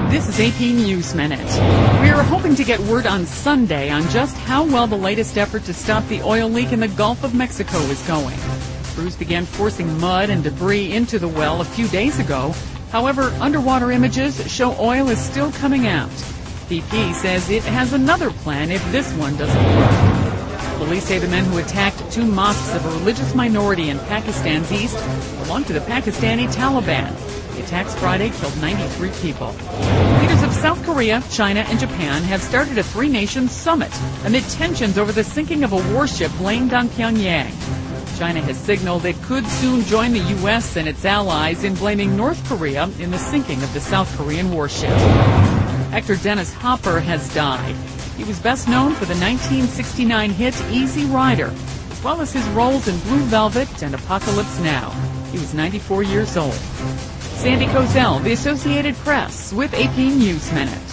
This is AP News Minute. We're hoping to get word on Sunday on just how well the latest effort to stop the oil leak in the Gulf of Mexico is going. Crews began forcing mud and debris into the well a few days ago. However, underwater images show oil is still coming out. BP says it has another plan if this one doesn't work. Police say the men who attacked two mosques of a religious minority in Pakistan's east belong to the Pakistani Taliban. The attacks Friday killed 93 people. Leaders of South Korea, China, and Japan have started a three-nation summit amid tensions over the sinking of a warship blamed on Pyongyang. China has signaled it could soon join the U.S. and its allies in blaming North Korea in the sinking of the South Korean warship. Actor Dennis Hopper has died. He was best known for the 1969 hit Easy Rider, as well as his roles in Blue Velvet and Apocalypse Now. He was 94 years old. Sandy Kozel, The Associated Press, with AP News Minute.